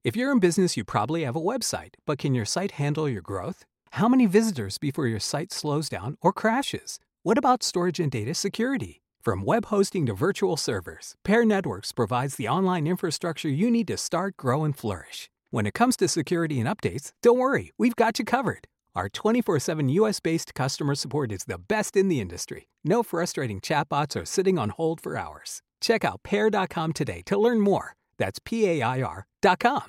If you're in business, you probably have a website, but can your site handle your growth? How many visitors before your site slows down or crashes? What about storage and data security? From web hosting to virtual servers, Pair Networks provides the online infrastructure you need to start, grow, and flourish. When it comes to security and updates, don't worry, we've got you covered. Our 24/7 US-based customer support is the best in the industry. No frustrating chatbots or sitting on hold for hours. Check out Pair.com today to learn more. That's PAIR.com.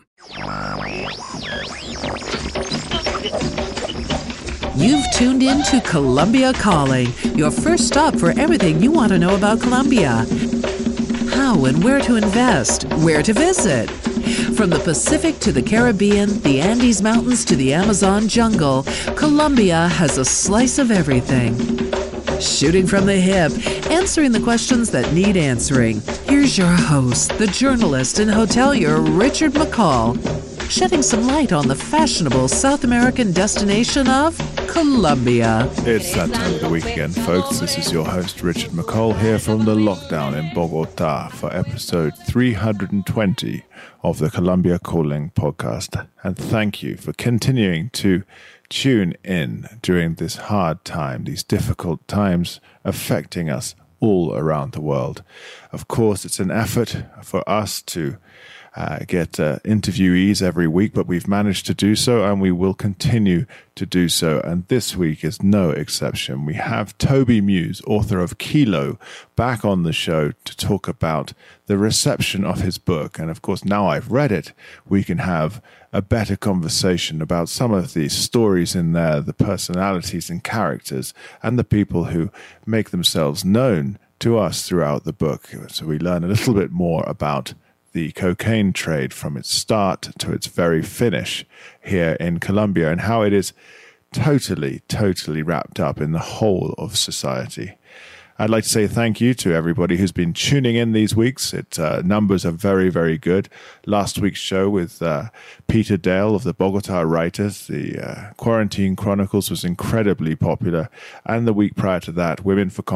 You've tuned in to Colombia Calling, your first stop for everything you want to know about Colombia. How and where to invest, where to visit. From the Pacific to the Caribbean, the Andes Mountains to the Amazon jungle, Colombia has a slice of everything. Shooting from the hip, answering the questions that need answering. Here's your host, the journalist and hotelier Richard McCall, shedding some light on the fashionable South American destination of Colombia. It's that time of the week again, folks. This is your host, Richard McCall, here from the lockdown in Bogota for episode 320 of the Colombia Calling podcast. And thank you for continuing to tune in during this hard time, these difficult times affecting us all around the world. Of course, it's an effort for us to get interviewees every week, but we've managed to do so and we will continue to do so. And this week is no exception. We have Toby Muse, author of Kilo, back on the show to talk about the reception of his book. And of course, now I've read it, we can have a better conversation about some of the stories in there, the personalities and characters, and the people who make themselves known to us throughout the book. So we learn a little bit more about the cocaine trade from its start to its very finish here in Colombia, and how it is totally wrapped up in the whole of society. I'd like to say thank you to everybody who's been tuning in these weeks. Numbers are very good. Last week's show with Peter Dale of the Bogota Writers, the Quarantine Chronicles, was incredibly popular. And the week prior to that, Women for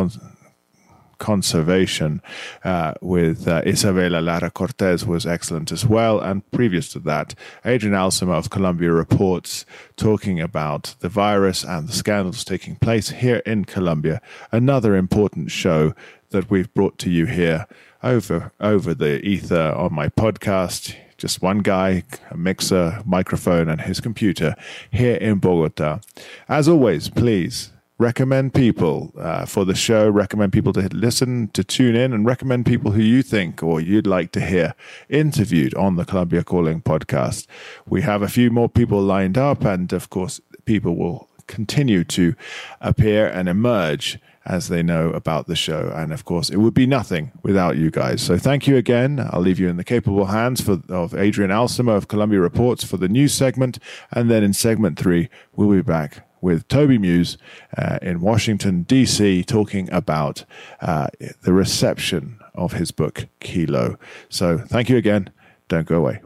Conservation with Isabela Lara Cortez was excellent as well. And previous to that, Adrian Alsima of Colombia Reports, talking about the virus and the scandals taking place here in Colombia. Another important show that we've brought to you here over the ether on my podcast. Just one guy, a mixer, microphone, and his computer here in Bogota. As always, please recommend people for the show, recommend people to listen, to tune in, and recommend people who you think or you'd like to hear interviewed on the Colombia Calling podcast. We have a few more people lined up, and of course, people will continue to appear and emerge as they know about the show. And of course, it would be nothing without you guys. So thank you again. I'll leave you in the capable hands of Adrian Alsima of Colombia Reports for the news segment. And then in segment 3, we'll be back with Toby Muse in Washington, D.C., talking about the reception of his book, Kilo. So thank you again. Don't go away.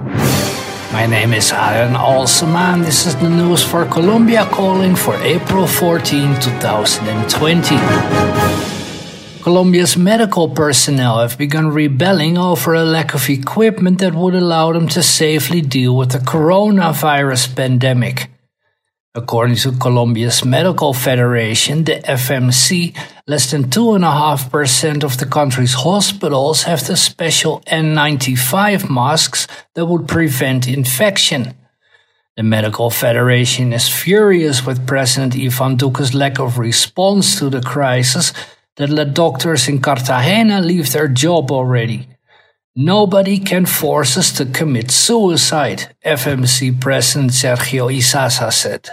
My name is Adrian Alsima, and this is the news for Colombia Calling for April 14, 2020. Colombia's medical personnel have begun rebelling over a lack of equipment that would allow them to safely deal with the coronavirus pandemic. According to Colombia's Medical Federation, the FMC, less than 2.5% of the country's hospitals have the special N95 masks that would prevent infection. The Medical Federation is furious with President Ivan Duque's lack of response to the crisis that led doctors in Cartagena leave their job already. Nobody can force us to commit suicide, FMC President Sergio Izaza said.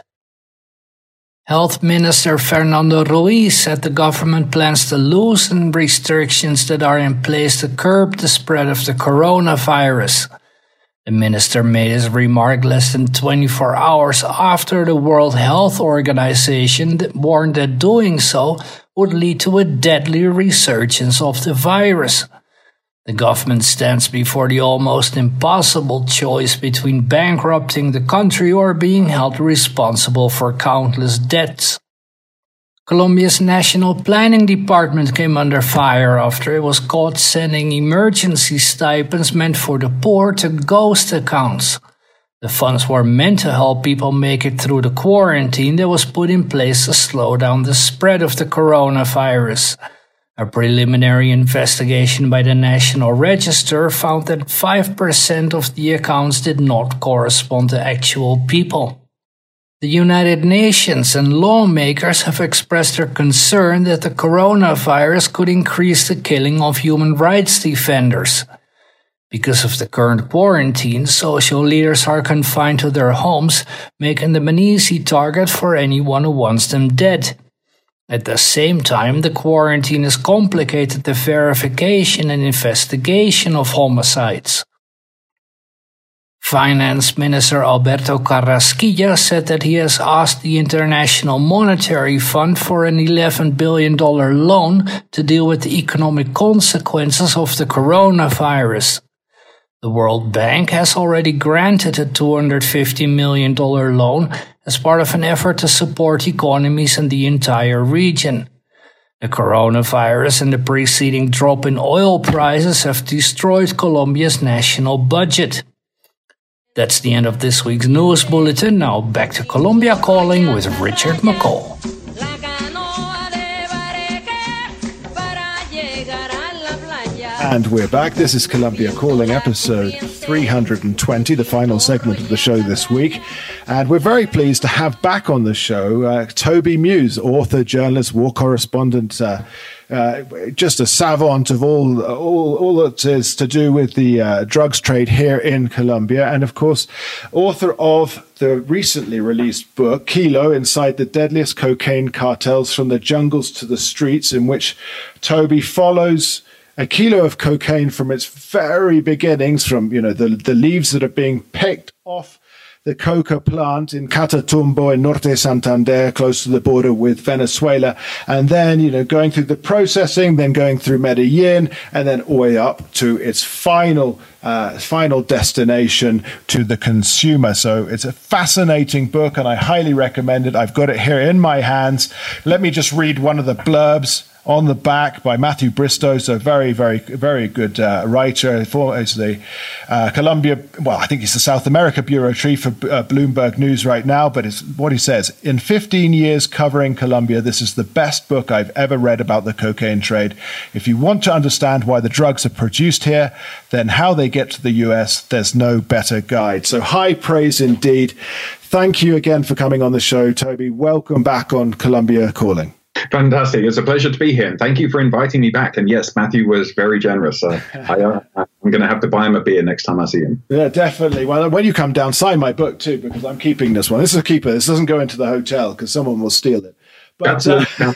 Health Minister Fernando Ruiz said the government plans to loosen restrictions that are in place to curb the spread of the coronavirus. The minister made his remark less than 24 hours after the World Health Organization warned that doing so would lead to a deadly resurgence of the virus. The government stands before the almost impossible choice between bankrupting the country or being held responsible for countless debts. Colombia's National Planning Department came under fire after it was caught sending emergency stipends meant for the poor to ghost accounts. The funds were meant to help people make it through the quarantine that was put in place to slow down the spread of the coronavirus. A preliminary investigation by the National Register found that 5% of the accounts did not correspond to actual people. The United Nations and lawmakers have expressed their concern that the coronavirus could increase the killing of human rights defenders. Because of the current quarantine, social leaders are confined to their homes, making them an easy target for anyone who wants them dead. At the same time, the quarantine has complicated the verification and investigation of homicides. Finance Minister Alberto Carrasquilla said that he has asked the International Monetary Fund for an $11 billion loan to deal with the economic consequences of the coronavirus. The World Bank has already granted a $250 million loan as part of an effort to support economies in the entire region. The coronavirus and the preceding drop in oil prices have destroyed Colombia's national budget. That's the end of this week's news bulletin. Now back to Colombia Calling with Richard McCall. And we're back. This is Colombia Calling, episode 320, the final segment of the show this week. And we're very pleased to have back on the show Toby Muse, author, journalist, war correspondent, just a savant of all that is to do with the drugs trade here in Colombia. And, of course, author of the recently released book, Kilo, Inside the Deadliest Cocaine Cartels from the Jungles to the Streets, in which Toby follows a kilo of cocaine from its very beginnings, from, you know, the leaves that are being picked off the coca plant in Catatumbo in Norte Santander, close to the border with Venezuela, and then, you know, going through the processing, then going through Medellin, and then all the way up to its final destination, to the consumer. So it's a fascinating book, and I highly recommend it. I've got it here in my hands. Let me just read one of the blurbs on the back by Matthew Bristow, so very, very, very good writer. He's the Colombia, well, I think he's the South America bureau chief for Bloomberg News right now, but it's what he says: in 15 years covering Colombia, this is the best book I've ever read about the cocaine trade. If you want to understand why the drugs are produced here, then how they get to the US, there's no better guide. So high praise indeed. Thank you again for coming on the show, Toby. Welcome back on Colombia Calling. Fantastic. It's a pleasure to be here. And thank you for inviting me back. And yes, Matthew was very generous. I'm going to have to buy him a beer next time I see him. Yeah, definitely. Well, when you come down, sign my book too, because I'm keeping this one. This is a keeper. This doesn't go into the hotel because someone will steal it. But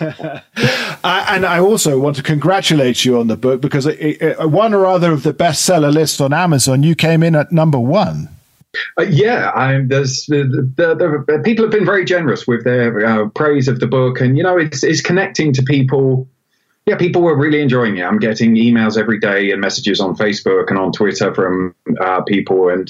and I also want to congratulate you on the book, because one or other of the bestseller list on Amazon, you came in at number 1. There's the people have been very generous with their praise of the book, and you know, it's connecting to people. Yeah, people were really enjoying it. I'm getting emails every day and messages on Facebook and on Twitter from people, and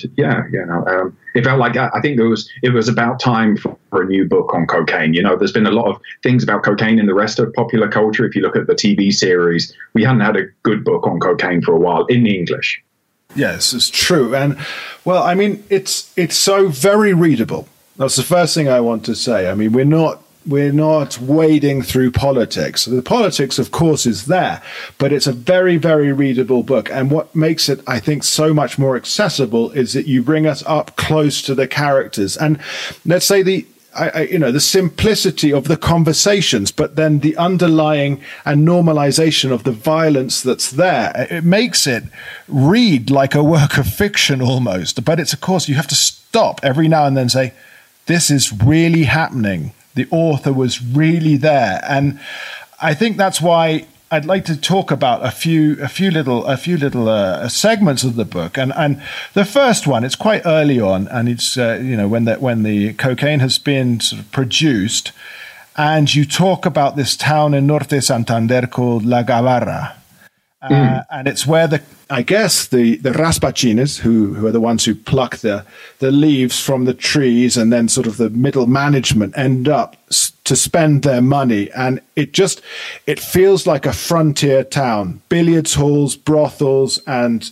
it felt like I think it was about time for a new book on cocaine. You know, there's been a lot of things about cocaine in the rest of popular culture. If you look at the TV series, we hadn't had a good book on cocaine for a while in English. Yes, it's true. And, well, I mean, it's so very readable. That's the first thing I want to say. I mean, we're not wading through politics. The politics, of course, is there, but it's a very, very readable book. And what makes it, I think, so much more accessible is that you bring us up close to the characters. And let's say the simplicity of the conversations, but then the underlying and normalization of the violence that's there. It makes it read like a work of fiction almost. But it's, of course, you have to stop every now and then and say, this is really happening. The author was really there. And I think that's why I'd like to talk about a few little segments of the book, and the first one, it's quite early on, and it's when the cocaine has been sort of produced, and you talk about this town in Norte Santander called La Gabarra, and it's where I guess the raspachines, who are the ones who pluck the leaves from the trees, and then sort of the middle management end up to spend their money. And it feels like a frontier town. Billiards halls, brothels, and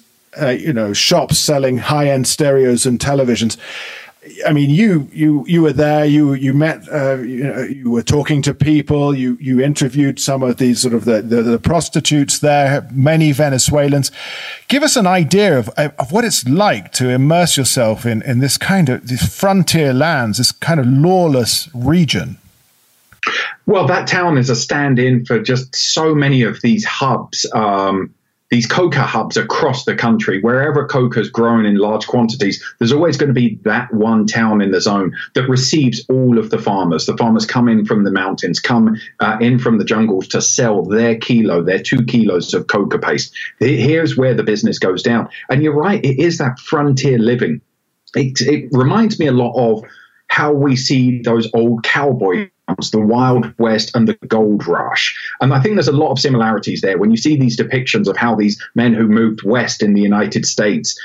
shops selling high-end stereos and televisions. I mean, you were there. You met. You were talking to people. You interviewed some of these sort of the prostitutes there. Many Venezuelans. Give us an idea of what it's like to immerse yourself in this kind of these frontier lands, this kind of lawless region. Well, that town is a stand-in for just so many of these hubs. These coca hubs across the country. Wherever coca is grown in large quantities, there's always going to be that one town in the zone that receives all of the farmers. The farmers come in from the mountains, come in from the jungles to sell their 2 kilos of coca paste. Here's where the business goes down. And you're right, it is that frontier living. It reminds me a lot of how we see those old cowboy towns, the Wild West and the Gold Rush. And I think there's a lot of similarities there. When you see these depictions of how these men who moved west in the United States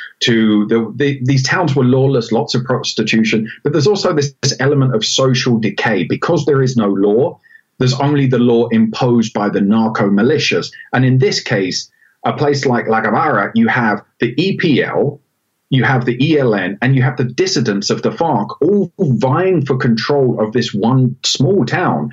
to these towns were lawless, lots of prostitution, but there's also this element of social decay. Because there is no law, there's only the law imposed by the narco militias. And in this case, a place like La Guabara, you have the EPL, you have the ELN, and you have the dissidents of the FARC all vying for control of this one small town.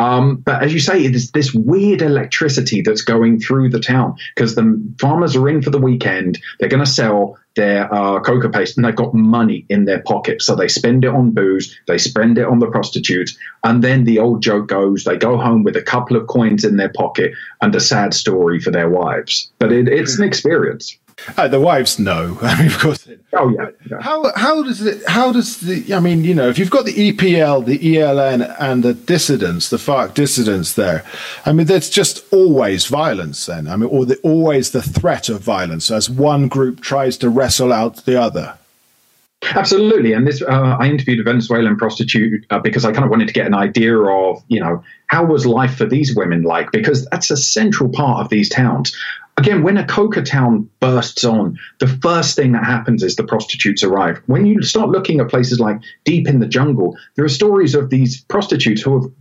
But as you say, it is this weird electricity that's going through the town because the farmers are in for the weekend. They're going to sell their coca paste, and they've got money in their pocket. So they spend it on booze, they spend it on the prostitutes, and then the old joke goes, they go home with a couple of coins in their pocket and a sad story for their wives. But it's an experience. The wives know. I mean, of course. Oh yeah. How does the? I mean, if you've got the EPL, the ELN, and the dissidents, the FARC dissidents there, I mean, there's just always violence then. I mean, or always the threat of violence as one group tries to wrestle out the other. Absolutely. And this, I interviewed a Venezuelan prostitute because I kind of wanted to get an idea of, how was life for these women like? Because that's a central part of these towns. Again, when a coca town bursts on, the first thing that happens is the prostitutes arrive. When you start looking at places like deep in the jungle, there are stories of these prostitutes who have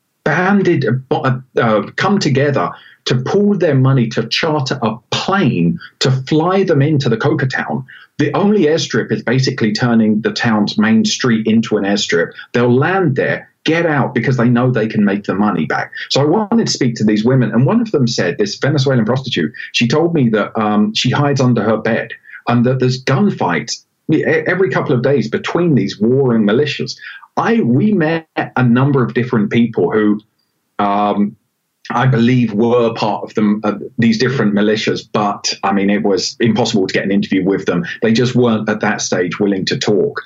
come together to pool their money to charter a plane to fly them into the coca town. The only airstrip is basically turning the town's main street into an airstrip. They'll land there, get out because they know they can make the money back. So I wanted to speak to these women, and one of them said, this Venezuelan prostitute, she told me that she hides under her bed and that there's gunfights every couple of days between these warring militias. We met a number of different people who I believe were part of them, these different militias, but I mean, it was impossible to get an interview with them. They just weren't at that stage willing to talk.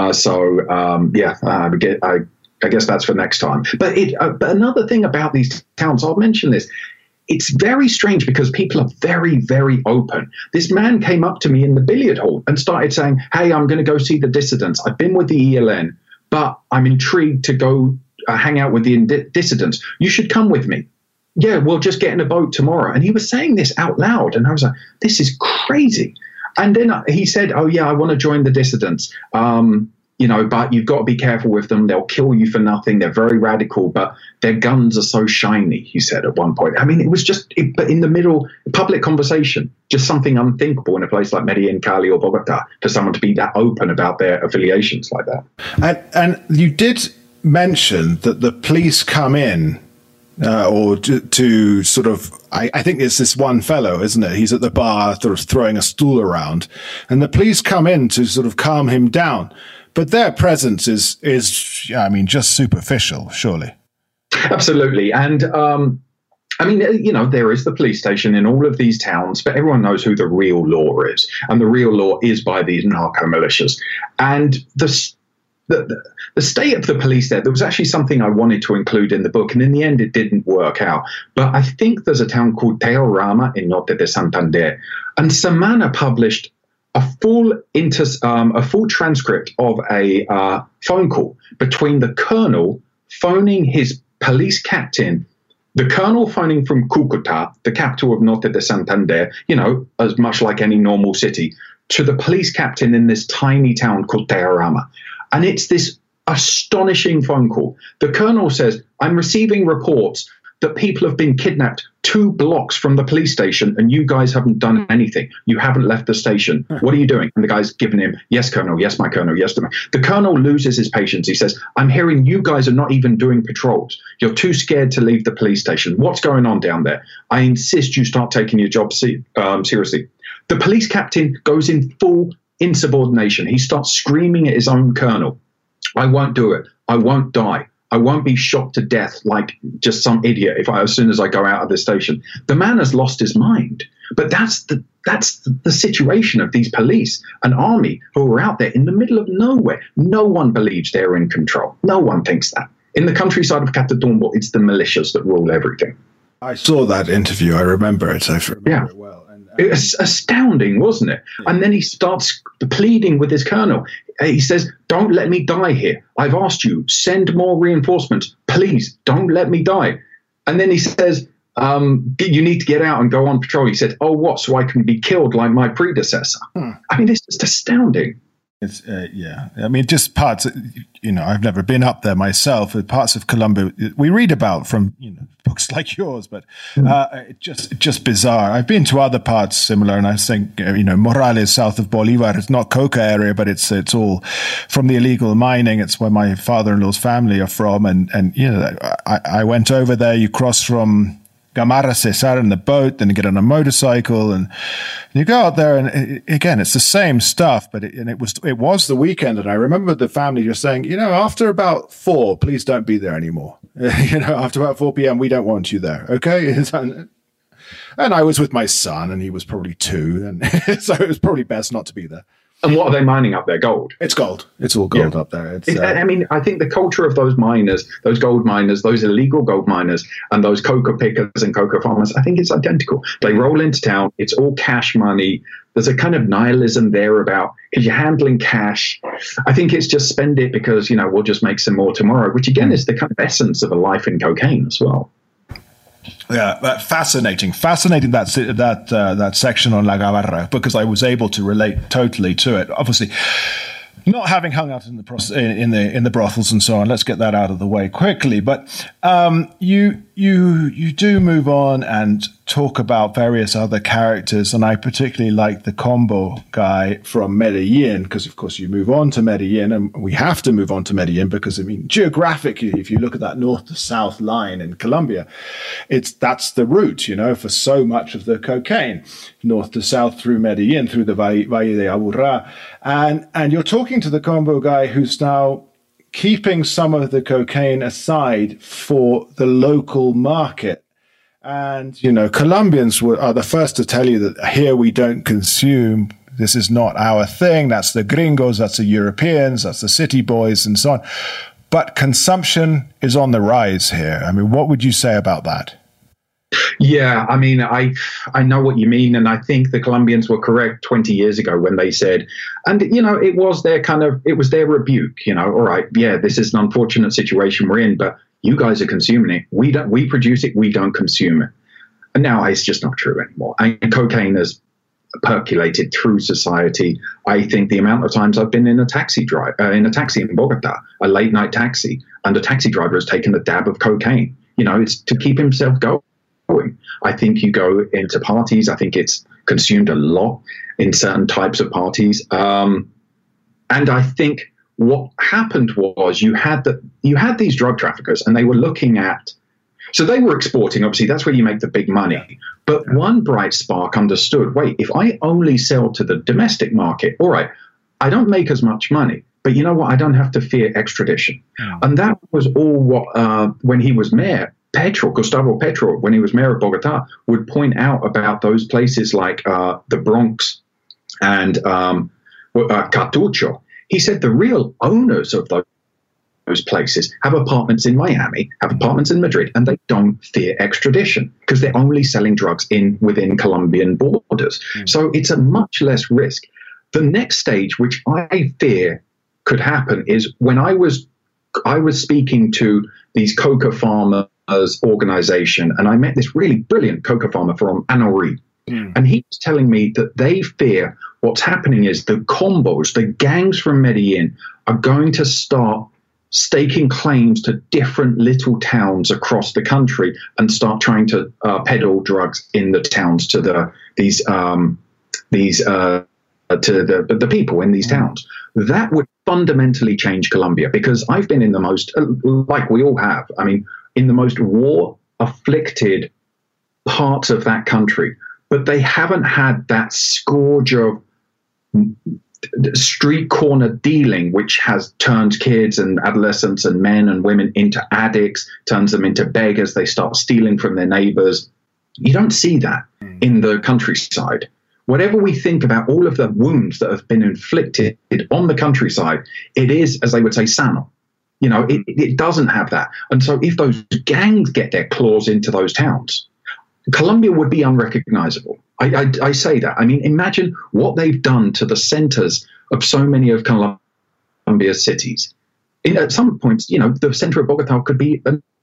I guess that's for next time. But another thing about these towns, I'll mention this. It's very strange because people are very, very open. This man came up to me in the billiard hall and started saying, "Hey, I'm going to go see the dissidents. I've been with the ELN, but I'm intrigued to go hang out with the dissidents. You should come with me." "Yeah, we'll just get in a boat tomorrow." And he was saying this out loud. And I was like, this is crazy. And then he said, "Oh, yeah, I want to join the dissidents. But you've got to be careful with them. They'll kill you for nothing. They're very radical, but their guns are so shiny," he said at one point. I mean, it was just, but in the middle, public conversation, just something unthinkable in a place like Medellin, Cali, or Bogota, for someone to be that open about their affiliations like that. And you did mention that the police come in or to sort of, I think it's this one fellow, isn't it? He's at the bar sort of throwing a stool around, and the police come in to sort of calm him down. But their presence is just superficial, surely. Absolutely. And there is the police station in all of these towns, but everyone knows who the real law is. And the real law is by these narco militias. And the state of the police there was actually something I wanted to include in the book, and in the end it didn't work out. But I think there's a town called Teorama in Norte de Santander, and Semana published a full transcript of a phone call between the colonel phoning his police captain The colonel phoning from Cúcuta, the capital of Norte de Santander, as much like any normal city, to the police captain in this tiny town called Teorama. And it's this astonishing phone call. The colonel says, I'm receiving reports that people have been kidnapped 2 blocks from the police station and you guys haven't done anything. You haven't left the station. What are you doing? And the guy's giving him, yes, colonel, yes, my colonel, yes. The colonel loses his patience. He says, I'm hearing you guys are not even doing patrols. You're too scared to leave the police station. What's going on down there? I insist you start taking your job seriously. The police captain goes in full insubordination. He starts screaming at his own colonel. I won't do it. I won't die. I won't be shot to death like just some idiot as soon as I go out of the station. The man has lost his mind. But that's the situation of these police and army who are out there in the middle of nowhere. No one believes they're in control. No one thinks that. In the countryside of Catatumbo, it's the militias that rule everything. I saw that interview. I remember it. I remember it well. It was astounding, wasn't it? Yeah. And then he starts pleading with his colonel. He says, don't let me die here. I've asked you, send more reinforcements. Please, don't let me die. And then he says, you need to get out and go on patrol. He said, oh, what? So I can be killed like my predecessor. I mean, it's just astounding. It's yeah. I mean, just parts. I've never been up there myself. Parts of Colombia we read about from books like yours, but just bizarre. I've been to other parts similar, and I think Morales, south of Bolivar, it's not coca area, but it's all from the illegal mining. It's where my father-in-law's family are from, and I went over there. You cross from Gamarra Cesar in the boat, then you get on a motorcycle, and you go out there, and again, it's the same stuff. But it was the weekend, and I remember the family just saying, after about 4, please don't be there anymore. After about 4 p.m., we don't want you there. Okay, and I was with my son, and he was probably 2, and so it was probably best not to be there. And what are they mining up there? Gold? It's gold. It's all gold up there. I think the culture of those miners, those gold miners, those illegal gold miners, and those coca pickers and coca farmers, I think it's identical. They roll into town. It's all cash money. There's a kind of nihilism there about, because you're handling cash. I think it's just spend it because, we'll just make some more tomorrow, which again is the kind of essence of a life in cocaine as well. Yeah, fascinating that section on La Gamarra, because I was able to relate totally to it. Obviously, not having hung out in the brothels and so on. Let's get that out of the way quickly. But you do move on and talk about various other characters, and I particularly like the combo guy from Medellin, because of course you move on to Medellin, and we have to move on to Medellin because geographically, if you look at that north to south line in Colombia, that's the route, for so much of the cocaine, north to south through Medellin, through the Valle de Aburrá, and you're talking to the combo guy who's now keeping some of the cocaine aside for the local market. And, Colombians are the first to tell you that here we don't consume. This is not our thing. That's the gringos, that's the Europeans, that's the city boys and so on. But consumption is on the rise here. I mean, what would you say about that? Yeah, I mean, I know what you mean. And I think the Colombians were correct 20 years ago when they said, and, it was their rebuke, all right, yeah, this is an unfortunate situation we're in, but you guys are consuming it. We produce it. We don't consume it. And now it's just not true anymore. And cocaine has percolated through society. I think the amount of times I've been in a taxi in Bogota, a late night taxi, and a taxi driver has taken a dab of cocaine. It's to keep himself going. I think you go into parties. I think it's consumed a lot in certain types of parties. And I think what happened was you had these drug traffickers, and they were looking at, so they were exporting. Obviously, that's where you make the big money. But one bright spark understood, wait, if I only sell to the domestic market, all right, I don't make as much money. But you know what? I don't have to fear extradition. And that was all what, when he was mayor, Gustavo Petro, when he was mayor of Bogota, would point out about those places like the Bronx and Cartucho. He said the real owners of those places have apartments in Miami, have apartments in Madrid, and they don't fear extradition because they're only selling drugs within Colombian borders. So it's a much less risk. The next stage, which I fear could happen, is when I was speaking to these coca farmers organization, and I met this really brilliant coca farmer from Anori. And he was telling me that they fear what's happening is the combos, the gangs from Medellin, are going to start staking claims to different little towns across the country and start trying to peddle drugs in the towns to the people in these towns. That would fundamentally change Colombia, because I've been in the most, like we all have, I mean, in the most war-afflicted parts of that country, but they haven't had that scourge of street corner dealing, which has turned kids and adolescents and men and women into addicts, turns them into beggars. They start stealing from their neighbors. You don't see that in the countryside. Whatever we think about all of the wounds that have been inflicted on the countryside, it is, as they would say, sano. You know, it doesn't have that. And so if those gangs get their claws into those towns, Colombia would be unrecognizable. I say that. I mean, imagine what they've done to the centers of so many of Colombia's cities. At some points, you know, the center of Bogota could be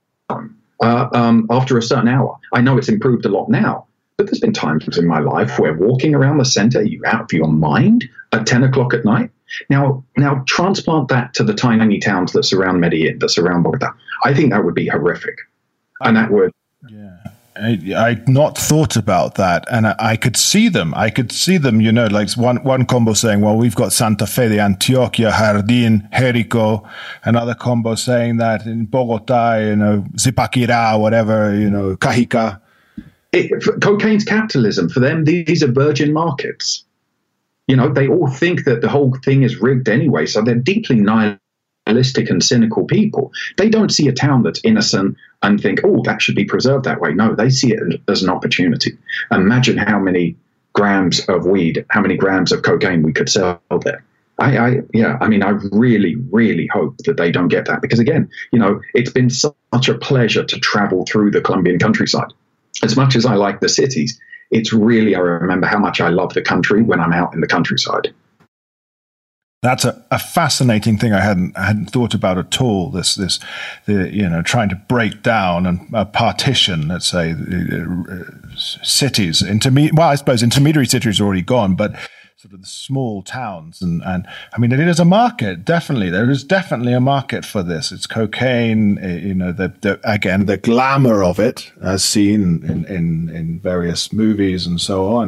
after a certain hour. I know it's improved a lot now, but there's been times in my life where walking around the center, you're out of your mind at 10 o'clock at night. Now transplant that to the tiny towns that surround Medellin, that surround Bogota. I think that would be horrific. And that would... Yeah. I'd not thought about that, and I could see them. You know, like one combo saying, "Well, we've got Santa Fe de Antioquia, Jardín, Jerico." Another combo saying that in Bogota, you know, Zipaquirá, whatever, you know, Cajica. Cocaine's capitalism. For them, these are virgin markets. You know, they all think that the whole thing is rigged anyway, so they're deeply nihilistic and cynical people. They don't see a town that's innocent and think, oh, that should be preserved that way. No, they see it as an opportunity. Imagine how many grams of weed, how many grams of cocaine we could sell there. I really, really hope that they don't get that, because again, you know, it's been such a pleasure to travel through the Colombian countryside. As much as I like the cities, it's really, I remember how much I love the country when I'm out in the countryside. That's a fascinating thing I hadn't thought about at all. Trying to break down and partition, let's say, cities. I suppose intermediary cities are already gone, but sort of the small towns. And I mean, it is a market, definitely. There is definitely a market for this. It's cocaine, you know, the glamour of it, as seen in various movies and so on.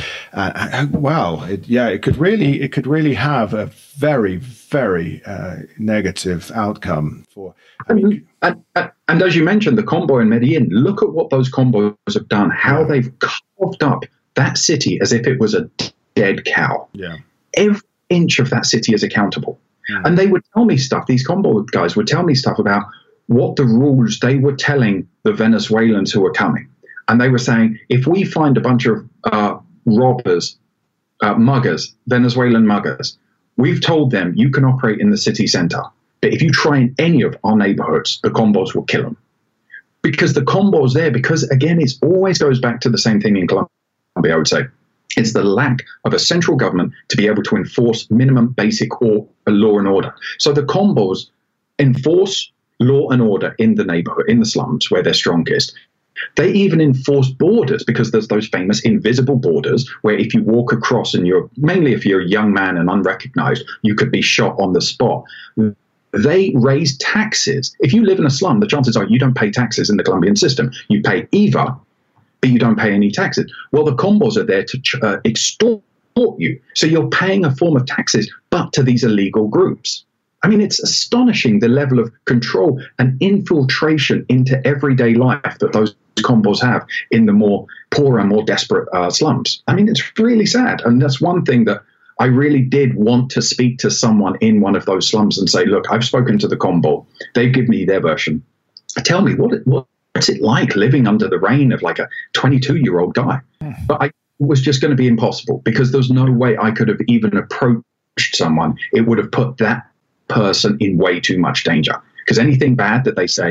It could really have a very, very negative outcome for. And as you mentioned, the combo in Medellin, look at what those combos have done, how they've carved up that city as if it was a dead cow. Yeah. Every inch of that city is accountable. Yeah. And they would tell me stuff, these combo guys would tell me stuff about what the rules they were telling the Venezuelans who were coming. And they were saying, if we find a bunch of robbers, muggers, Venezuelan muggers, we've told them you can operate in the city center. But if you try in any of our neighborhoods, the combos will kill them. Because the combos there, because again, it always goes back to the same thing in Colombia, I would say. It's the lack of a central government to be able to enforce minimum basic or law and order. So the combos enforce law and order in the neighborhood, in the slums where they're strongest. They even enforce borders, because there's those famous invisible borders where if you walk across and mainly if you're a young man and unrecognized, you could be shot on the spot. They raise taxes. If you live in a slum, the chances are you don't pay taxes in the Colombian system. You pay IVA, but you don't pay any taxes. Well, the combos are there to extort you. So you're paying a form of taxes, but to these illegal groups. I mean, it's astonishing the level of control and infiltration into everyday life that those combos have in the more poorer, more desperate slums. I mean, it's really sad. And that's one thing that I really did want to speak to someone in one of those slums and say, look, I've spoken to the combo. They give me their version. Tell me, what's it like living under the reign of like a 22-year-old guy? But it was just going to be impossible, because there's no way I could have even approached someone. It would have put that person in way too much danger, because anything bad that they say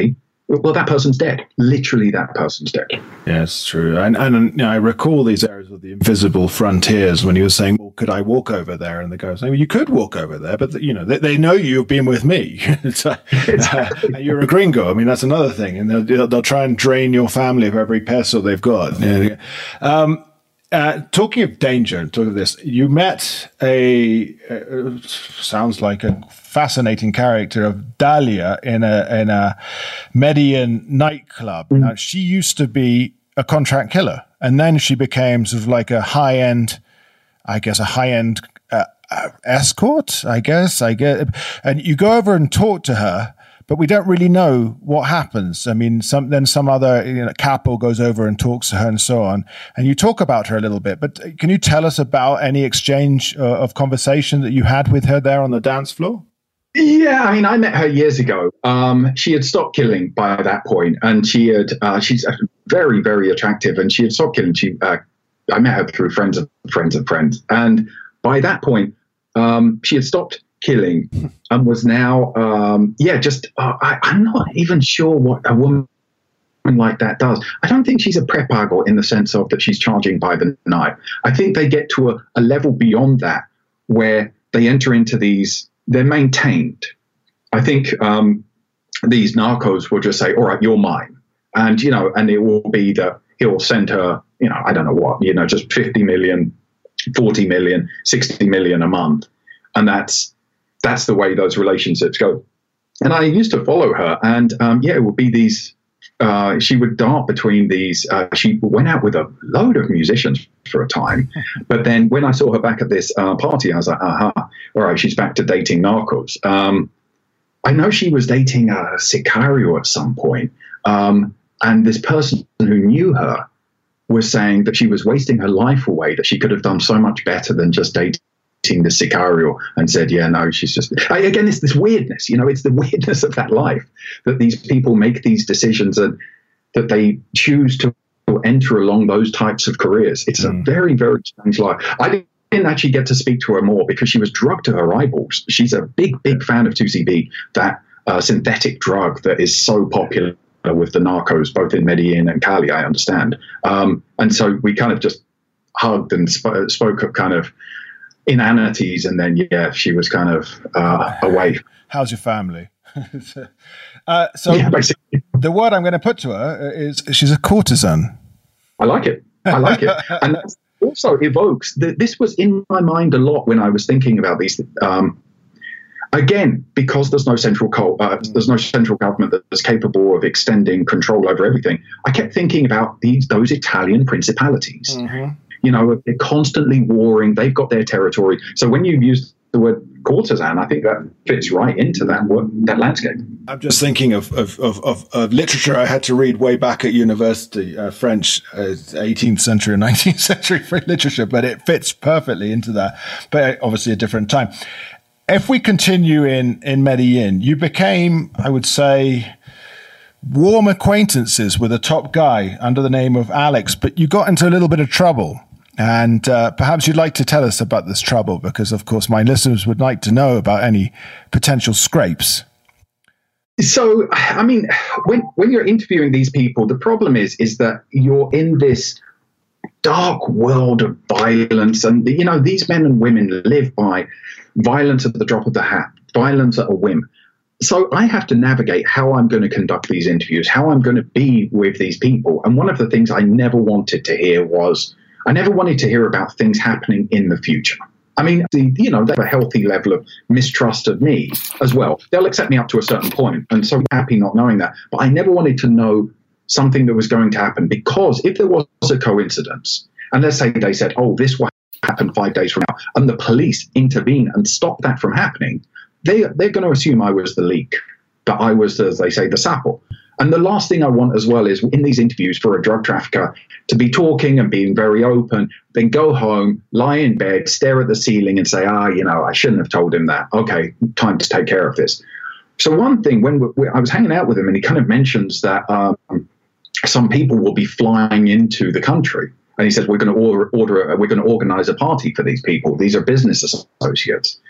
well, that person's dead. Literally, that person's dead. Yeah, it's true. And I recall these areas of the invisible frontiers when he was saying, well, could I walk over there? And the guy was saying, well, you could walk over there, but, they know you've been with me. You're a gringo. I mean, that's another thing. And they'll try and drain your family of every peso they've got. Talking of danger, talking of this, you met sounds like a fascinating character of Dalia in a Medellin nightclub. Mm. Now, she used to be a contract killer, and then she became sort of like a high-end escort, I guess. And you go over and talk to her, but we don't really know what happens. I mean, some other capo goes over and talks to her and so on. And you talk about her a little bit, but can you tell us about any exchange of conversation that you had with her there on the dance floor? Yeah, I mean, I met her years ago. She had stopped killing by that point, and she's very, very attractive, and she had stopped killing. I met her through friends of friends of friends, and by that point, she had stopped killing and was now, I'm not even sure what a woman like that does. I don't think she's a prepago in the sense of that she's charging by the night. I think they get to a level beyond that where they enter into these. They're maintained. I think these narcos will just say, all right, you're mine. And, and it will be that he'll send her, I don't know what, just 50 million, 40 million, 60 million a month. And that's the way those relationships go. And I used to follow her, and it would be these, she would dart between these, she went out with a load of musicians for a time. But then when I saw her back at this party, I was like, all right, she's back to dating narcos. I know she was dating a sicario at some point. And this person who knew her was saying that she was wasting her life away, that she could have done so much better than just dating the sicario, and said, yeah, no, she's just, again, it's this weirdness, it's the weirdness of that life, that these people make these decisions and that they choose to enter along those types of careers. It's a very, very strange life. I didn't actually get to speak to her more because she was drugged to her eyeballs. She's a big, big fan of 2CB, that synthetic drug that is so popular with the narcos, both in Medellin and Cali, I understand. And so we kind of just hugged and spoke of kind of inanities, and then she was kind of away. How's your family? Basically. The word I'm going to put to her is she's a courtesan. I like it. And that also evokes this was in my mind a lot when I was thinking about these. Again, because there's no central government that's capable of extending control over everything. I kept thinking about those Italian principalities. Mm-hmm. They're constantly warring. They've got their territory. So when you use the word courtesan, I think that fits right into that landscape. I'm just thinking of literature I had to read way back at university, French, 18th century and 19th century literature, but it fits perfectly into that. But obviously a different time. If we continue in Medellin, you became, I would say, warm acquaintances with a top guy under the name of Alex, but you got into a little bit of trouble. And perhaps you'd like to tell us about this trouble, because, of course, my listeners would like to know about any potential scrapes. So, I mean, when you're interviewing these people, the problem is that you're in this dark world of violence. And, these men and women live by violence at the drop of the hat, violence at a whim. So I have to navigate how I'm going to conduct these interviews, how I'm going to be with these people. And one of the things I never wanted to hear was, I never wanted to hear about things happening in the future. I mean, they have a healthy level of mistrust of me as well. They'll accept me up to a certain point, and so happy not knowing that. But I never wanted to know something that was going to happen, because if there was a coincidence, and let's say they said, oh, this will happen 5 days from now, and the police intervene and stop that from happening, they're going to assume I was the leak, that I was, as they say, the sapo. And the last thing I want as well is in these interviews for a drug trafficker to be talking and being very open, then go home, lie in bed, stare at the ceiling and say, I shouldn't have told him that. Okay, time to take care of this. So one thing, when I was hanging out with him, and he kind of mentions that some people will be flying into the country. And he says, we're going to organize a party for these people. These are business associates.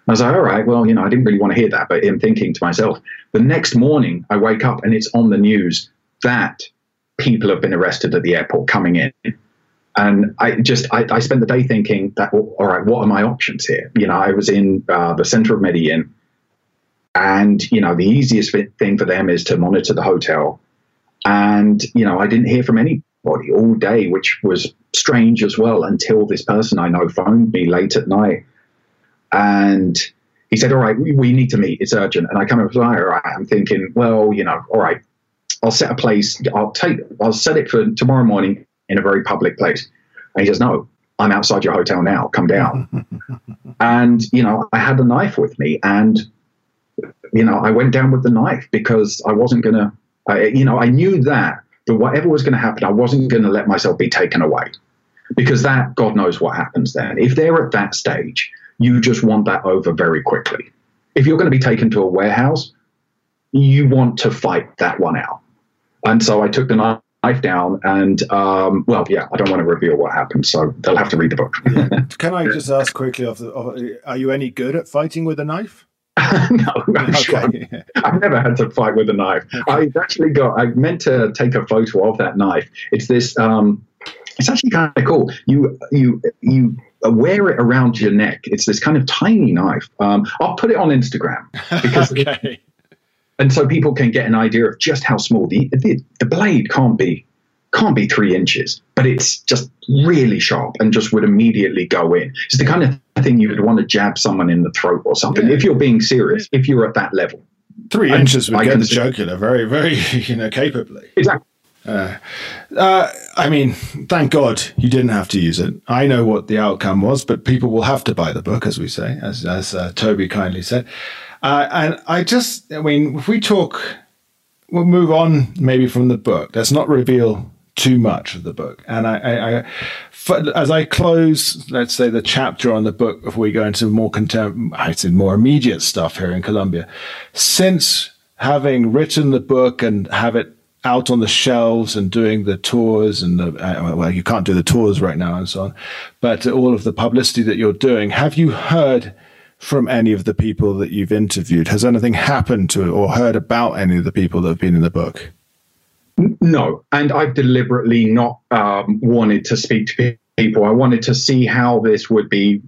I was like, all right, well, I didn't really want to hear that, but I'm thinking to myself, the next morning I wake up and it's on the news that people have been arrested at the airport coming in. And I spent the day thinking that, well, all right, what are my options here? I was in the center of Medellin, and, the easiest thing for them is to monitor the hotel. And, I didn't hear from anybody all day, which was strange as well, until this person I know phoned me late at night. And he said, all right, we need to meet. It's urgent. And I come up with, all right, I'm thinking, well, all right, I'll set a place. I'll set it for tomorrow morning in a very public place. And he says, no, I'm outside your hotel now. Come down. And, I had a knife with me, and, I went down with the knife because I wasn't going to, I knew that whatever was going to happen, I wasn't going to let myself be taken away, because that, God knows what happens then. If they're at that stage, you just want that over very quickly. If you're going to be taken to a warehouse, you want to fight that one out. And so I took the knife down, and I don't want to reveal what happened, so they'll have to read the book. Can I just ask quickly, are you any good at fighting with a knife? No, I'm sure. I've never had to fight with a knife. I meant to take a photo of that knife. It's this, it's actually kind of cool. You wear it around your neck. It's this kind of tiny knife. I'll put it on Instagram because, okay. And so people can get an idea of just how small the blade can't be 3 inches, but it's just really sharp and just would immediately go in. It's the kind of thing you would want to jab someone in the throat or something, if you're being serious, if you're at that level. 3 inches would get the jugular very, very, capably. Exactly. I mean, thank God you didn't have to use it. I know what the outcome was, but people will have to buy the book, as we say, as Toby kindly said. And if we talk, we'll move on maybe from the book. Let's not reveal too much of the book. And as I close, let's say, the chapter on the book before we go into more immediate stuff here in Colombia, since having written the book and have it out on the shelves and doing the tours and you can't do the tours right now and so on, but all of the publicity that you're doing, have you heard from any of the people that you've interviewed? Has anything happened to it or heard about any of the people that have been in the book? No, and I've deliberately not wanted to speak to people. I wanted to see how this would be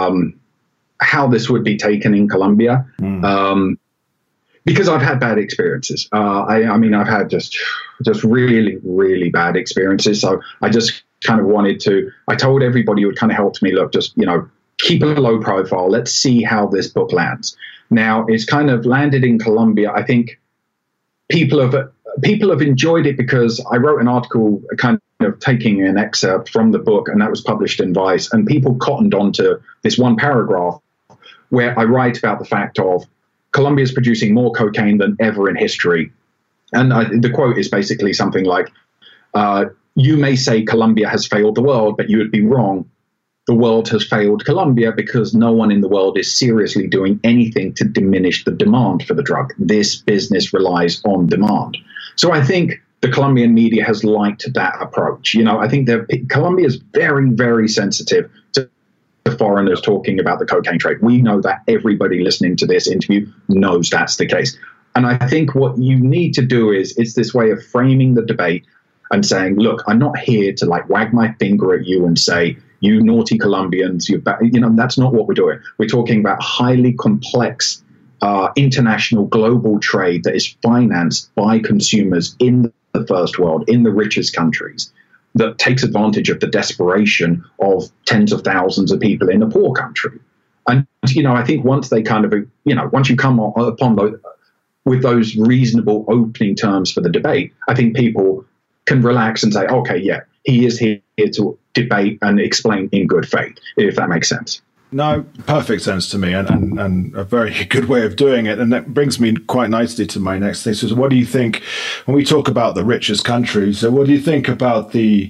taken in Colombia, because I've had bad experiences. I've had just really, really bad experiences. So I just kind of wanted to. I told everybody who had kind of helped me, look, just keep a low profile. Let's see how this book lands. Now it's kind of landed in Colombia. I think people have enjoyed it because I wrote an article kind of taking an excerpt from the book, and that was published in Vice, and people cottoned onto this one paragraph where I write about the fact of Colombia is producing more cocaine than ever in history. And the quote is basically something like, you may say Colombia has failed the world, but you would be wrong. The world has failed Colombia because no one in the world is seriously doing anything to diminish the demand for the drug. This business relies on demand. So I think the Colombian media has liked that approach. I think Colombia is very, very sensitive to foreigners talking about the cocaine trade. We know that. Everybody listening to this interview knows that's the case. And I think what you need to do is, it's this way of framing the debate and saying, look, I'm not here to wag my finger at you and say, you naughty Colombians, that's not what we're doing. We're talking about highly complex international global trade that is financed by consumers in the first world, in the richest countries, that takes advantage of the desperation of tens of thousands of people in a poor country. And, I think once they kind of, once you come upon those, with those reasonable opening terms for the debate, I think people can relax and say, okay, yeah, he is here to debate and explain in good faith, if that makes sense. No, perfect sense to me, and a very good way of doing it. And that brings me quite nicely to my next thing. So what do you think when we talk about the richest countries? So what do you think about the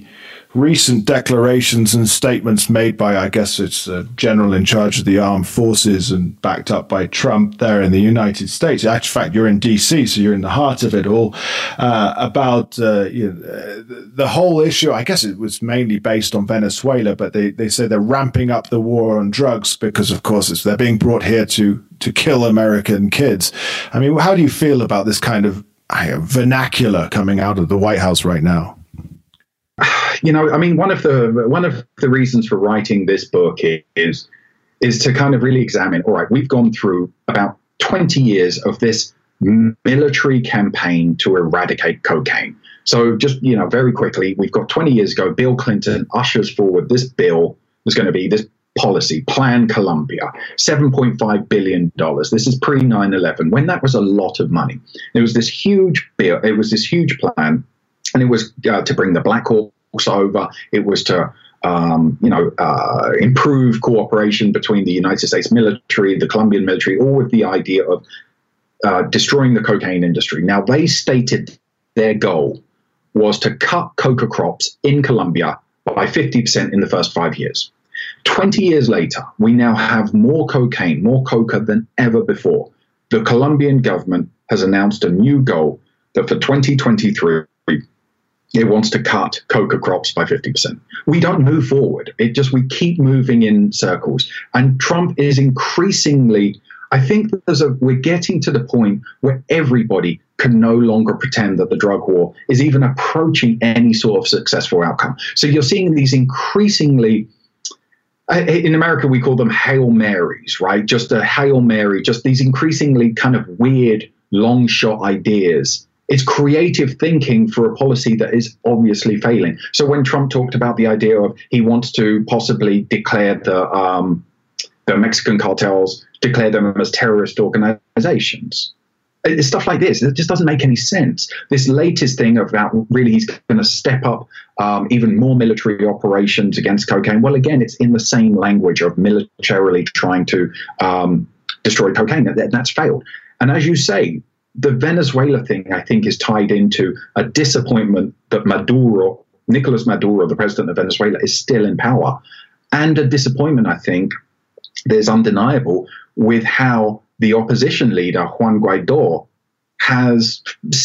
recent declarations and statements made by, I guess it's the general in charge of the armed forces and backed up by Trump there in the United States. In fact, you're in DC, so you're in the heart of it all, about the whole issue. I guess it was mainly based on Venezuela, but they say they're ramping up the war on drugs because, of course, they're being brought here to kill American kids. I mean, how do you feel about this kind of vernacular coming out of the White House right now? I mean, one of the reasons for writing this book is to kind of really examine, all right, we've gone through about 20 years of this military campaign to eradicate cocaine. So just, very quickly, we've got 20 years ago, Bill Clinton ushers forward this bill. There's going to be this policy, Plan Colombia, $7.5 billion. This is pre 9/11, when that was a lot of money. It was this huge bill. It was this huge plan. And it was to bring the Black Hawks over. It was to, improve cooperation between the United States military, the Colombian military, all with the idea of destroying the cocaine industry. Now, they stated their goal was to cut coca crops in Colombia by 50% in the first 5 years. 20 years later, we now have more coca than ever before. The Colombian government has announced a new goal that for 2023, it wants to cut coca crops by 50%. We don't move forward. We keep moving in circles. And Trump is increasingly, I think we're getting to the point where everybody can no longer pretend that the drug war is even approaching any sort of successful outcome. So you're seeing these increasingly, in America, we call them Hail Marys, right? Just a Hail Mary, just these increasingly kind of weird, long shot ideas. It's creative thinking for a policy that is obviously failing. So when Trump talked about the idea of he wants to possibly declare the Mexican cartels, declare them as terrorist organizations, it's stuff like this. It just doesn't make any sense. This latest thing about really he's going to step up even more military operations against cocaine. Well, again, it's in the same language of militarily trying to destroy cocaine. That's failed. And as you say, the Venezuela thing, I think, is tied into a disappointment that Nicolas Maduro, the president of Venezuela, is still in power. And a disappointment, I think, there's undeniable with how the opposition leader, Juan Guaido, has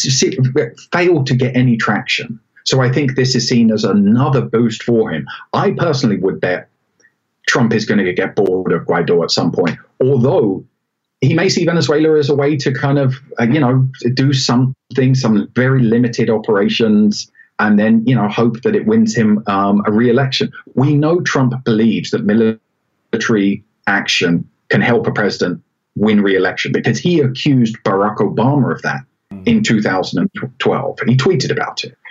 failed to get any traction. So I think this is seen as another boost for him. I personally would bet Trump is going to get bored of Guaido at some point, although he may see Venezuela as a way to kind of, do something, some very limited operations, and then, hope that it wins him a re-election. We know Trump believes that military action can help a president win re-election because he accused Barack Obama of that in 2012. And he tweeted about it.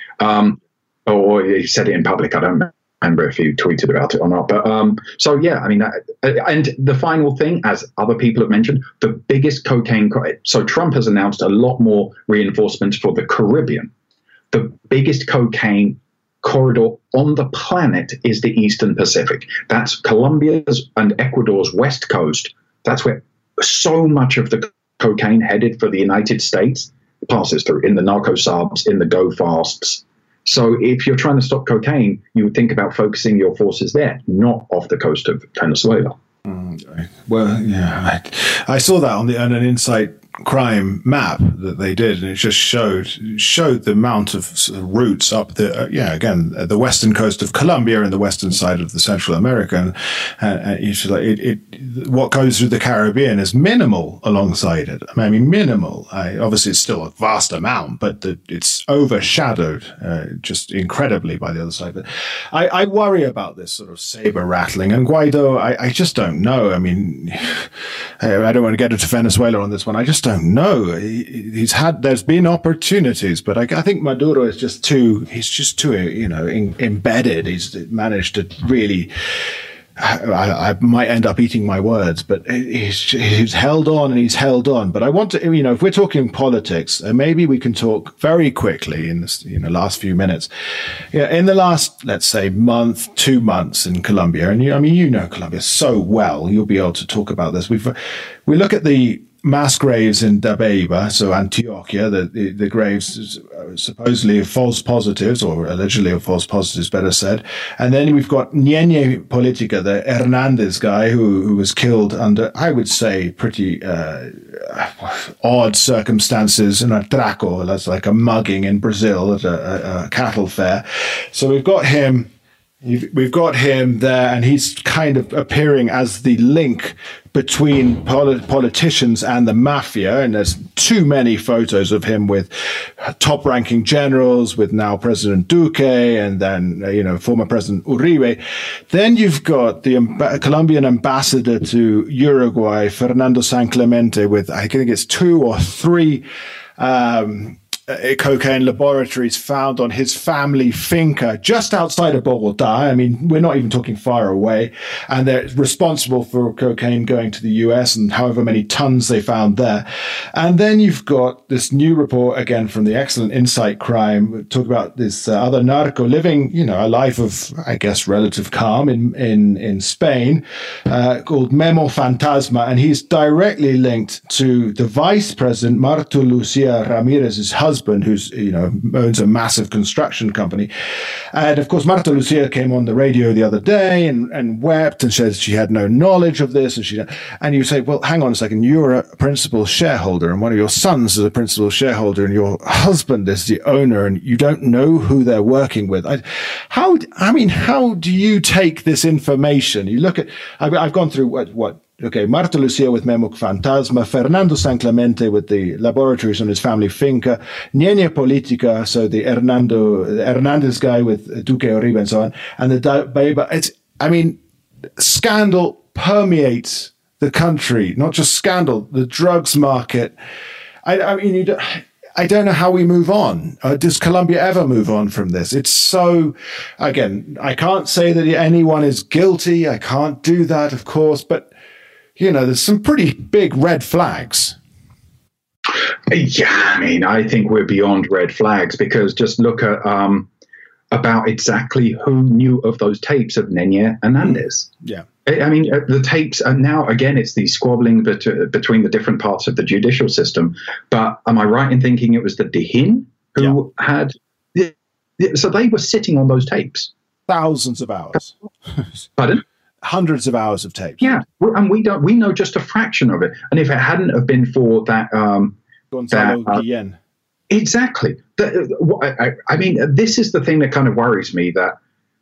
Or he said it in public. I don't remember if he tweeted about it or not. But so, yeah, I mean, and the final thing, as other people have mentioned, the biggest cocaine. So Trump has announced a lot more reinforcements for the Caribbean. The biggest cocaine corridor on the planet is the Eastern Pacific. That's Colombia's and Ecuador's west coast. That's where so much of the cocaine headed for the United States passes through, in the narco subs, in the go fasts. So if you're trying to stop cocaine, you would think about focusing your forces there, not off the coast of Venezuela. Well, yeah, I saw that on an Insight crime map that they did, and it just showed the amount of routes up the western coast of Colombia and the western side of the Central America, and you should, what goes through the Caribbean is minimal alongside it. I mean, minimal. Obviously, it's still a vast amount, but it's overshadowed just incredibly by the other side. But I worry about this sort of saber rattling, and Guaido, I just don't know. I mean, I don't want to get into Venezuela on this one. I just don't know. There's been opportunities, but I think Maduro is just too embedded. He's managed to really, I might end up eating my words, but he's held on and he's held on. But I want to, if we're talking politics, maybe we can talk very quickly in this, last few minutes. Yeah, in the last, let's say, 2 months in Colombia, and Colombia so well, you'll be able to talk about this. We look at the mass graves in Dabeiba, so Antioquia, the graves supposedly of false positives, or allegedly of false positives, better said. And then we've got Ñeñe Politica, the Hernandez guy who was killed under, I would say, pretty odd circumstances in a traco, that's like a mugging in Brazil at a cattle fair. So we've got him there, and he's kind of appearing as the link between politicians and the mafia. And there's too many photos of him with top-ranking generals, with now President Duque, and then former President Uribe. Then you've got the Colombian ambassador to Uruguay, Fernando San Clemente, with I think it's 2 or 3 cocaine laboratories found on his family finca just outside of Bogota. I mean, we're not even talking far away. And they're responsible for cocaine going to the US and however many tons they found there. And then you've got this new report, again, from the excellent Insight Crime, talk about this other narco living, a life of, I guess, relative calm in Spain, called Memo Fantasma. And he's directly linked to the vice president, Marta Lucia Ramirez's husband, who's owns a massive construction company. And of course, Marta Lucia came on the radio the other day and wept and said she had no knowledge of this. And you say, well, hang on a second, you're a principal shareholder and one of your sons is a principal shareholder and your husband is the owner and you don't know who they're working with. How do you take this information? You look at, I've gone through what okay, Marta Lucia with Memo Fantasma, Fernando San Clemente with the laboratories on his family finca, Ñeñe Politica, so the Hernandez guy with Duque Uribe and so on, and the Dabeiba. Scandal permeates the country, not just scandal, the drugs market. I don't know how we move on. Does Colombia ever move on from this? It's so, again, I can't say that anyone is guilty. I can't do that, of course, but there's some pretty big red flags. Yeah, I think we're beyond red flags, because just look at about exactly who knew of those tapes of Ñeñe Hernandez. Yeah. The tapes are now, again, it's the squabbling between the different parts of the judicial system. But am I right in thinking it was the Dihin who had... So they were sitting on those tapes. Thousands of hours. Pardon? Hundreds of hours of tapes. Yeah, and we know just a fraction of it. And if it hadn't have been for that, Gonzalo Guillen, exactly. This is the thing that kind of worries me. That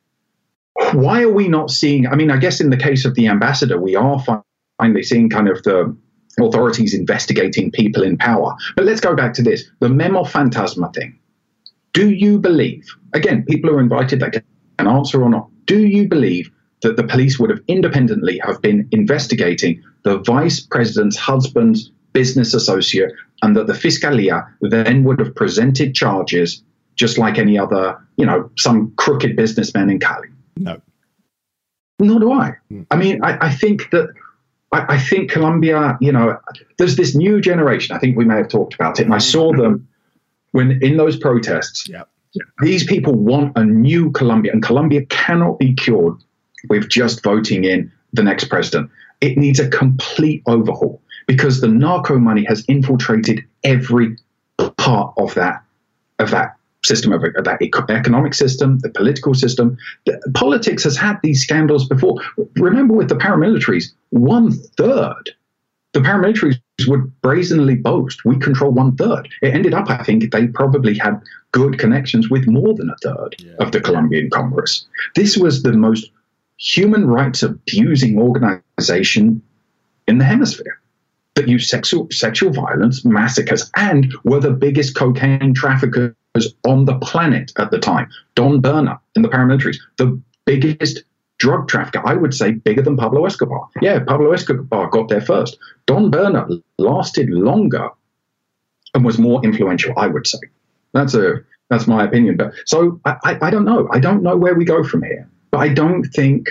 why are we not seeing? I guess in the case of the ambassador, we are finally seeing kind of the authorities investigating people in power. But let's go back to this: the Memo Fantasma thing. Do you believe? Again, people are invited; they can answer or not. Do you believe that the police would have independently have been investigating the vice president's husband's business associate, and that the Fiscalia then would have presented charges just like any other, some crooked businessman in Cali? No. Nor do I. I think that, I think Colombia, there's this new generation. I think we may have talked about it. And I saw them when in those protests. Yep. These people want a new Colombia, and Colombia cannot be cured with just voting in the next president. It needs a complete overhaul, because the narco money has infiltrated every part of that system, of that economic system, the political system. Politics has had these scandals before. Remember with the paramilitaries, 1/3. The paramilitaries would brazenly boast, we control 1/3. It ended up, I think, they probably had good connections with more than 1/3 of the Colombian Congress. This was the most human rights abusing organization in the hemisphere that used sexual violence, massacres, and were the biggest cocaine traffickers on the planet at the time. Don Berna in the paramilitaries, the biggest drug trafficker, I would say bigger than Pablo Escobar. Yeah, Pablo Escobar got there first. Don Berna lasted longer and was more influential, I would say. That's my opinion. But so I don't know. I don't know where we go from here. But I don't think,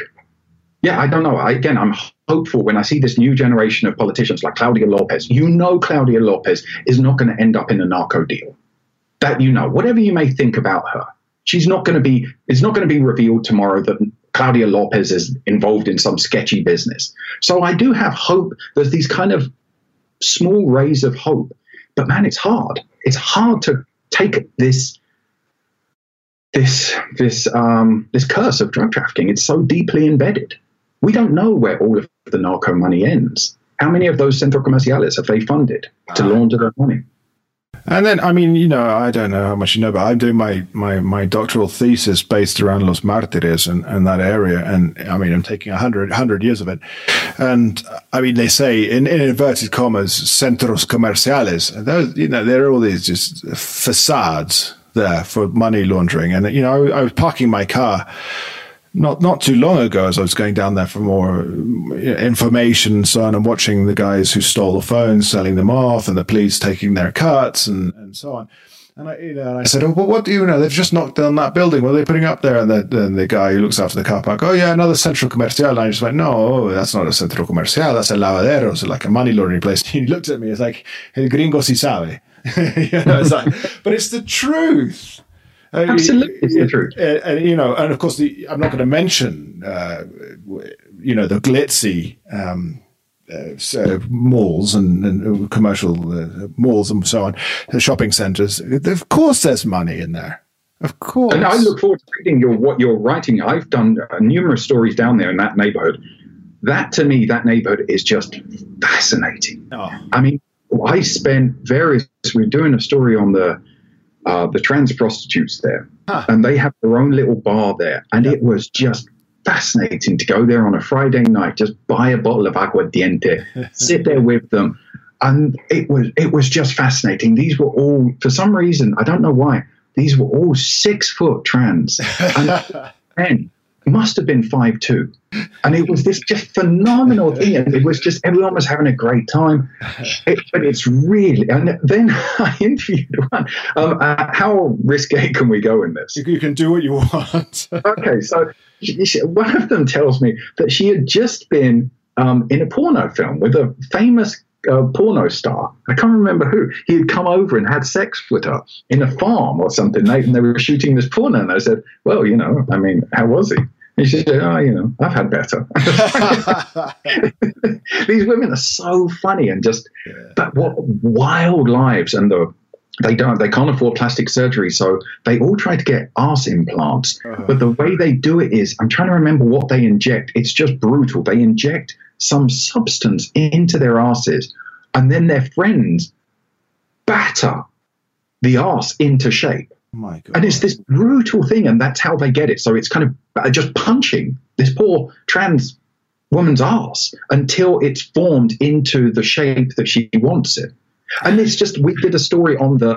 I don't know. I'm hopeful when I see this new generation of politicians like Claudia Lopez. Claudia Lopez is not going to end up in a narco deal. That whatever you may think about her, it's not going to be revealed tomorrow that Claudia Lopez is involved in some sketchy business. So I do have hope. There's these kind of small rays of hope. But man, it's hard. It's hard to take this curse of drug trafficking. It's so deeply embedded. We don't know where all of the narco money ends. How many of those centros comerciales have they funded to launder their money? And then, I mean, you know, I don't know how much you know, but I'm doing my doctoral thesis based around Los Martires and that area. And I mean, I'm taking 100 years of it. And I mean, they say in inverted commas, centros comerciales. Those, you know, there are all these just facades there for money laundering. And, you know, I was parking my car not too long ago as I was going down there for more information and so on, and watching the guys who stole the phones, selling them off, and the police taking their cuts and so on. And I said, oh, well, what do you know? They've just knocked down that building. What are they putting up there? And the guy who looks after the car park, oh yeah, another centro comercial. And I just went, no, that's not a centro comercial. That's a lavadero. So like a money laundering place. He looked at me. It's like, el gringo si sabe. You know, it's like, but it's the truth. Absolutely, it's the truth. And you know, and of course, I'm not going to mention, you know, the glitzy malls and commercial malls and so on, the shopping centres. Of course, there's money in there. Of course. And I look forward to reading what you're writing. I've done numerous stories down there in that neighbourhood. That, to me, that neighbourhood is just fascinating. Oh. I mean, I spent we're doing a story on the trans prostitutes there, and they have their own little bar there, and it was just fascinating to go there on a Friday night, just buy a bottle of aguardiente, sit there with them, and it was just fascinating. These were all, for some reason, I don't know why, these were all 6 foot trans, and must have been 5'2", and it was this just phenomenal thing, and it was just everyone was having a great time. But it's really, and then I interviewed one. How risque can we go in this? You can do what you want. Okay, so one of them tells me that she had just been in a porno film with a famous porno star. I can't remember who. He had come over and had sex with her in a farm or something. They were shooting this porno, and I said, well, you know, I mean, how was he? And she said, oh, you know, I've had better. These women are so funny and just, but what wild lives. And they can't afford plastic surgery, so they all try to get arse implants. But the way they do it is, I'm trying to remember what they inject. It's just brutal. They inject some substance into their arses, and then their friends batter the arse into shape. Oh my God. And it's this brutal thing, and that's how they get it. So it's kind of just punching this poor trans woman's arse until it's formed into the shape that she wants it. And it's just, we did a story on the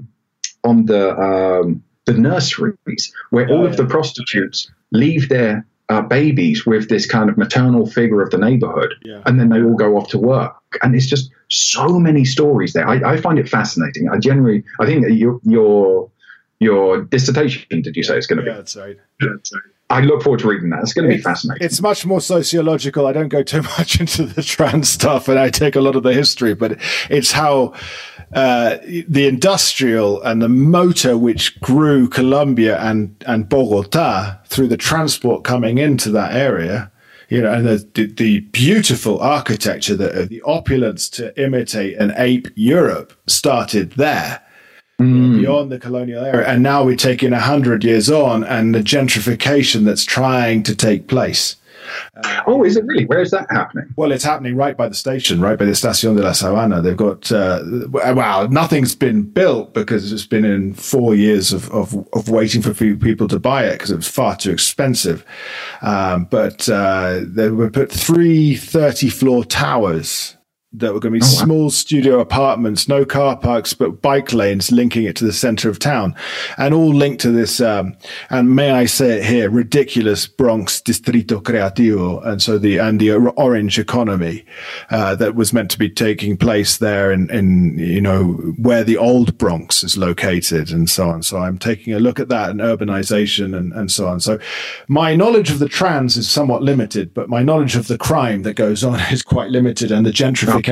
nurseries where all of the prostitutes leave their babies with this kind of maternal figure of the neighborhood, and then they all go off to work. And it's just so many stories there. I find it fascinating. I think that your dissertation, did you say it's going to be? Yeah, that's right. I look forward to reading that. It's going to be fascinating. It's much more sociological. I don't go too much into the trans stuff, and I take a lot of the history, but it's how the industrial and the motor which grew Colombia and Bogota through the transport coming into that area, you know, and the beautiful architecture, the opulence to imitate and ape Europe started there. Beyond the colonial era, and now we're taking 100 years on, and the gentrification that's trying to take place. Is it really? Where is that happening? Well, it's happening right by the station, right by the Estación de la Sabana. They've got nothing's been built because it's been in 4 years of waiting for people to buy it because it was far too expensive. But they were put 3 30-floor towers that were going to be small studio apartments, no car parks, but bike lanes linking it to the center of town, and all linked to this, and may I say it here, ridiculous Bronx Distrito Creativo. And so the orange economy, that was meant to be taking place there in, you know, where the old Bronx is located and so on. So I'm taking a look at that and urbanization and so on. So my knowledge of the trans is somewhat limited, but my knowledge of the crime that goes on is quite limited, and the gentrification.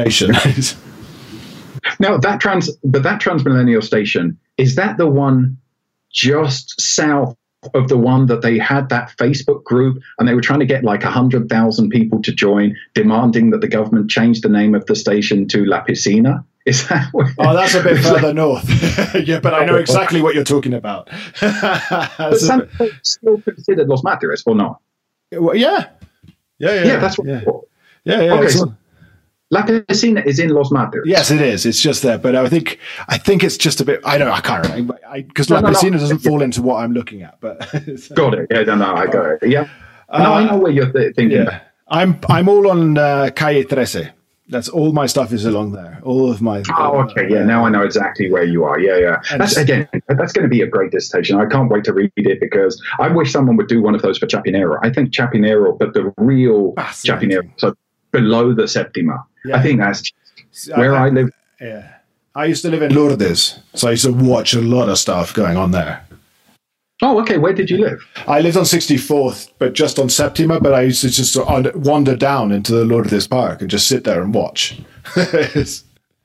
Now that Transmillennial station, is that the one just south of the one that they had that Facebook group and they were trying to get like 100,000 people to join, demanding that the government change the name of the station to La Piscina? Is that where? Oh, that's a bit further north. Yeah, but I know exactly what you're talking about. But some still considered Los Matres or not? Well, yeah. Yeah, that's what. Yeah. Okay, so La Piscina is in Los Matres. Yes, it is. It's just there, but I think it's just a bit. I can't remember because La Piscina doesn't fall into what I'm looking at. But got it. Yeah, no, I got it. Yeah, no, I know where you're thinking. Yeah. I'm all on Calle 13. That's all my stuff is along there. All of my. Oh, okay. Yeah, now I know exactly where you are. Yeah. That's going to be a great dissertation. I can't wait to read it because I wish someone would do one of those for Chapinero. I think Chapinero, but the real Chapinero, so below the Septima. Yeah. I think that's where I live. Yeah. I used to live in Lourdes, so I used to watch a lot of stuff going on there. Oh, okay. Where did you live? I lived on 64th, but just on Septima, but I used to just wander down into the Lourdes Park and just sit there and watch. But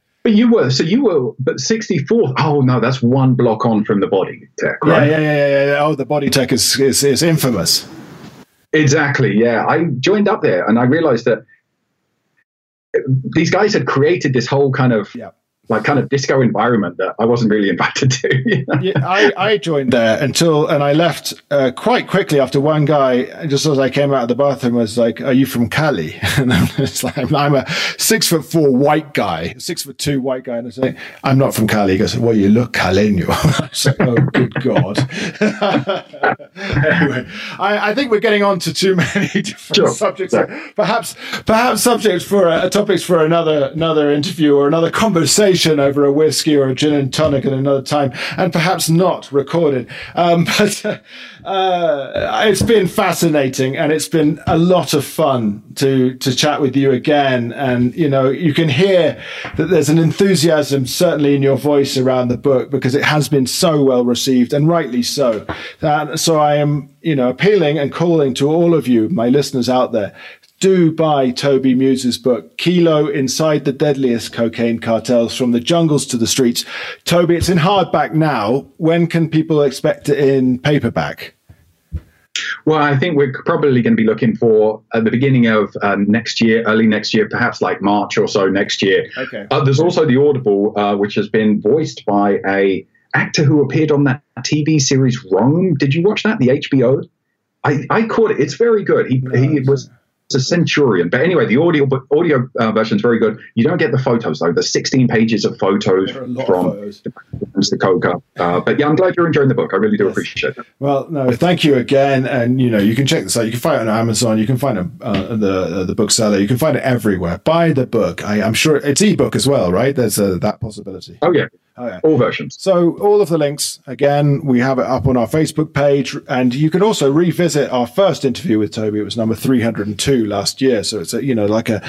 64th. Oh, no, that's one block on from the Body Tech, right? Yeah. Oh, the Body Tech is infamous. Exactly, yeah. I joined up there and I realized that these guys had created this whole kind of disco environment that I wasn't really invited to. You know? Yeah, I joined there and I left quite quickly after one guy, just as I came out of the bathroom, was like, "Are you from Cali?" And I'm a 6'4" white guy, 6'2" white guy, and I say, "I'm not from Cali." He goes, "Well, you look Caleño." I was like, "Oh, good God." Anyway, I think we're getting on to too many different subjects. Perhaps subjects for topics for another interview or another conversation over a whiskey or a gin and tonic at another time, and perhaps not recorded. But it's been fascinating, and it's been a lot of fun to chat with you again. And you can hear that there's an enthusiasm certainly in your voice around the book because it has been so well received, and rightly so. So I am appealing and calling to all of you, my listeners out there. Do buy Toby Muse's book, Kilo Inside the Deadliest Cocaine Cartels from the Jungles to the Streets. Toby, it's in hardback now. When can people expect it in paperback? Well, I think we're probably going to be looking for at the beginning of next year, early next year, perhaps like March or so next year. Okay. There's also the Audible, which has been voiced by a actor who appeared on that TV series Rome. Did you watch that? The HBO? I caught it. It's very good. He was a centurion. But anyway, the audio version is very good. You don't get the photos, though. There's 16 pages of photos from the Coca. But yeah, I'm glad you're enjoying the book. I really do appreciate it. Well, no, thank you again. And, you can check this out. You can find it on Amazon. You can find it the bookseller. You can find it everywhere. Buy the book. I'm sure it's ebook as well, right? There's that possibility. Oh, yeah. All versions. So all of the links, again, we have it up on our Facebook page, and you can also revisit our first interview with Toby. It was number 302 last year. So it's an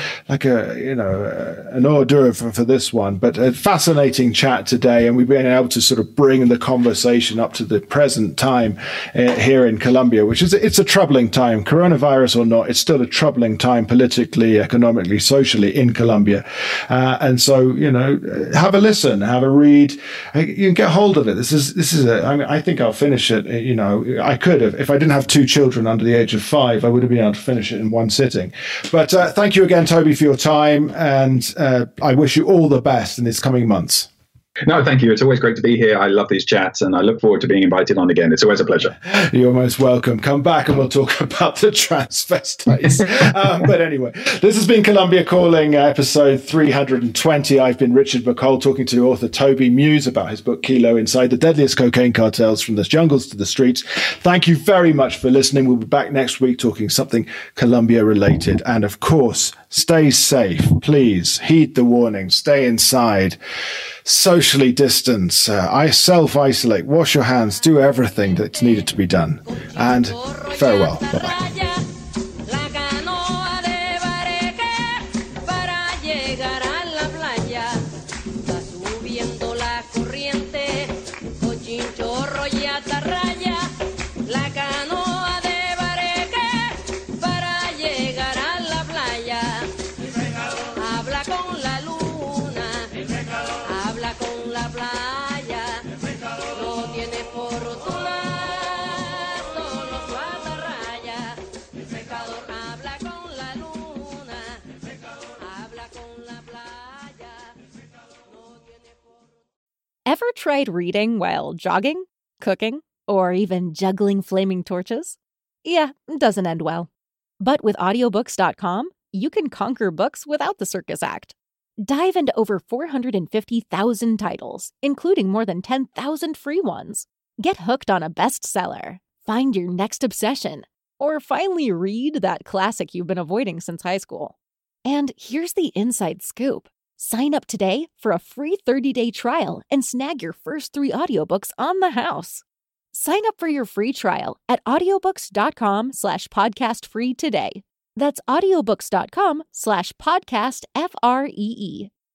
hors d'oeuvre for this one, but a fascinating chat today. And we've been able to sort of bring the conversation up to the present time here in Colombia, it's a troubling time, coronavirus or not. It's still a troubling time politically, economically, socially in Colombia. And so, have a listen, have a read. You can get hold of it. I think I'll finish it. I could have, if I didn't have two children under the age of 5, I would have been able to finish it in one sitting. But thank you again, Toby, for your time. And I wish you all the best in these coming months. No, thank you. It's always great to be here. I love these chats and I look forward to being invited on again. It's always a pleasure. You're most welcome. Come back and we'll talk about the transvestites. But anyway, this has been Colombia Calling, episode 320. I've been Richard McColl, talking to author Toby Muse about his book Kilo Inside the Deadliest Cocaine Cartels from the Jungles to the Streets. Thank you very much for listening. We'll be back next week talking something Colombia related. And of course, stay safe. Please heed the warning. Stay inside. Socially distance, self-isolate, wash your hands, do everything that's needed to be done. And farewell. Bye-bye. La playa no tiene fortuna. Ever tried reading while jogging, cooking, or even juggling flaming torches? Yeah, it doesn't end well. But with audiobooks.com, you can conquer books without the circus act. Dive into over 450,000 titles, including more than 10,000 free ones. Get hooked on a bestseller, find your next obsession, or finally read that classic you've been avoiding since high school. And here's the inside scoop. Sign up today for a free 30-day trial and snag your first 3 audiobooks on the house. Sign up for your free trial at audiobooks.com/podcastfree today. That's audiobooks.com/podcastfree.